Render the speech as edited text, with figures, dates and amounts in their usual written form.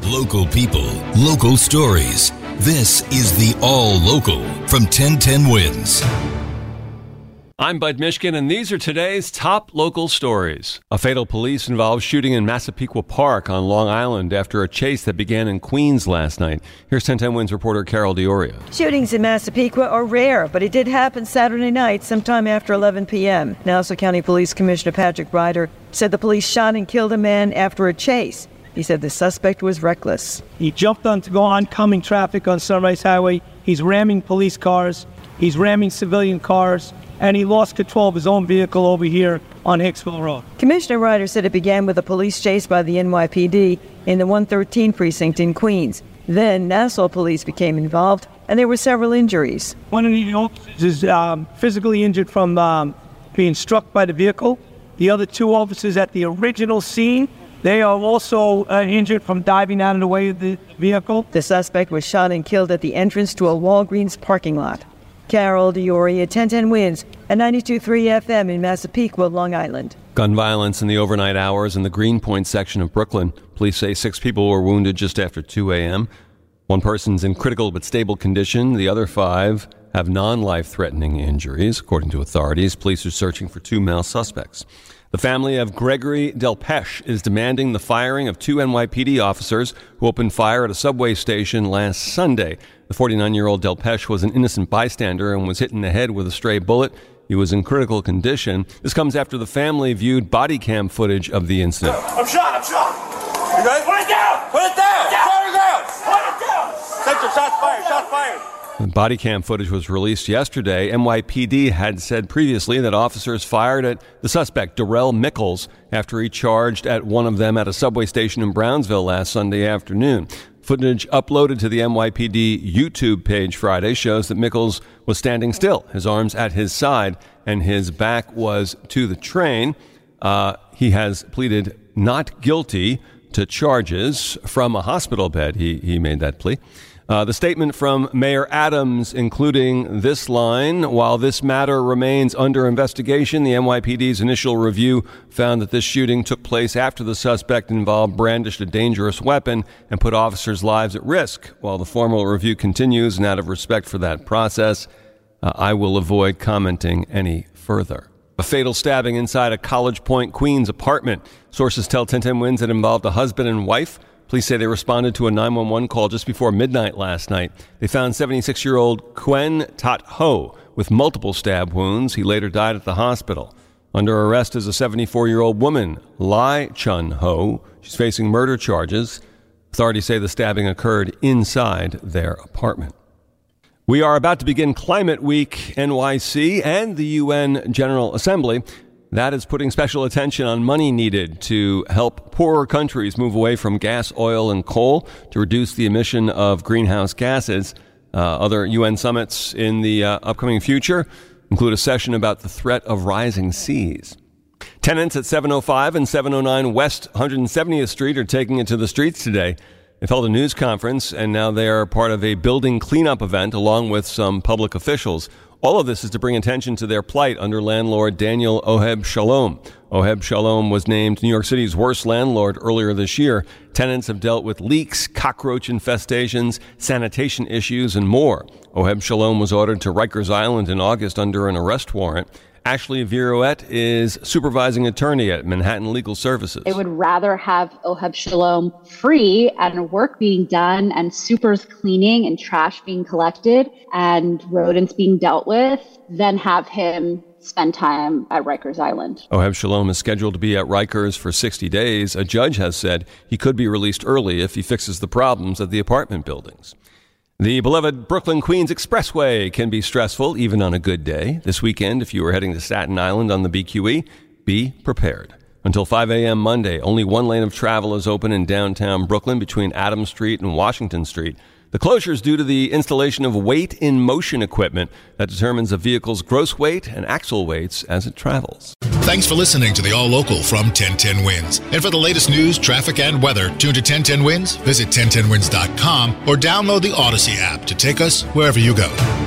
Local people, local stories. This is the All Local from 1010 Wins. I'm Bud Mishkin, and these are today's top local stories. A fatal police-involved shooting in Massapequa Park on Long Island after a chase that began in Queens last night. Here's 1010 Wins reporter Carol D'Oria. Shootings in Massapequa are rare, but it did happen Saturday night sometime after 11 p.m. Nassau County Police Commissioner Patrick Ryder said the police shot and killed a man after a chase. He said the suspect was reckless. He jumped onto oncoming traffic on Sunrise Highway. He's ramming police cars. He's ramming civilian cars. And he lost control of his own vehicle over here on Hicksville Road. Commissioner Ryder said it began with a police chase by the NYPD in the 113 precinct in Queens. Then Nassau police became involved, and there were several injuries. One of the officers is physically injured from being struck by the vehicle. The other two officers at the original scene, they are also injured from diving out of the way of the vehicle. The suspect was shot and killed at the entrance to a Walgreens parking lot. Carol D'Oria, 1010 Wins, at 92.3 FM in Massapequa, Long Island. Gun violence in the overnight hours in the Greenpoint section of Brooklyn. Police say 6 people were wounded just after 2 a.m. One person's in critical but stable condition. The other 5 have non-life-threatening injuries. According to authorities, police are searching for 2 male suspects. The family of Gregory Delpeche is demanding the firing of 2 NYPD officers who opened fire at a subway station last Sunday. The 49-year-old Delpeche was an innocent bystander and was hit in the head with a stray bullet. He was in critical condition. This comes after the family viewed body cam footage of the incident. I'm shot! You ready? Put it down! Put it down! Put it down! Put it down! Center, shots fired! The body cam footage was released yesterday. NYPD had said previously that officers fired at the suspect, Darrell Mickles, after he charged at one of them at a subway station in Brownsville last Sunday afternoon. Footage uploaded to the NYPD YouTube page Friday shows that Mickles was standing still, his arms at his side, and his back was to the train. He has pleaded not guilty to charges from a hospital bed. He made that plea. The statement from Mayor Adams, including this line: while this matter remains under investigation, the NYPD's initial review found that this shooting took place after the suspect involved brandished a dangerous weapon and put officers' lives at risk. While the formal review continues, and out of respect for that process, I will avoid commenting any further. A fatal stabbing inside a College Point, Queens apartment. Sources tell 1010 Wins it involved a husband and wife. Police say they responded to a 911 call just before midnight last night. They found 76-year-old Quen Tat Ho with multiple stab wounds. He later died at the hospital. Under arrest is a 74-year-old woman, Lai Chun Ho. She's facing murder charges. Authorities say the stabbing occurred inside their apartment. We are about to begin Climate Week NYC and the UN General Assembly. That is putting special attention on money needed to help poorer countries move away from gas, oil, and coal to reduce the emission of greenhouse gases. Other UN summits in the upcoming future include a session about the threat of rising seas. Tenants at 705 and 709 West 170th Street are taking it to the streets today. They've held a news conference, and now they are part of a building cleanup event along with some public officials. All of this is to bring attention to their plight under landlord Daniel Oheb Shalom. Oheb Shalom was named New York City's worst landlord earlier this year. Tenants have dealt with leaks, cockroach infestations, sanitation issues, and more. Oheb Shalom was ordered to Rikers Island in August under an arrest warrant. Ashley Virouette is supervising attorney at Manhattan Legal Services. They would rather have Oheb Shalom free and work being done and supers cleaning and trash being collected and rodents being dealt with than have him spend time at Rikers Island. Oheb Shalom is scheduled to be at Rikers for 60 days. A judge has said he could be released early if he fixes the problems at the apartment buildings. The beloved Brooklyn-Queens Expressway can be stressful even on a good day. This weekend, if you are heading to Staten Island on the BQE, be prepared. Until 5 a.m. Monday, only one lane of travel is open in downtown Brooklyn between Adams Street and Washington Street. The closure is due to the installation of weight-in-motion equipment that determines a vehicle's gross weight and axle weights as it travels. Thanks for listening to the All Local from 1010 Wins. And for the latest news, traffic, and weather, tune to 1010 Wins, visit 1010wins.com, or download the Odyssey app to take us wherever you go.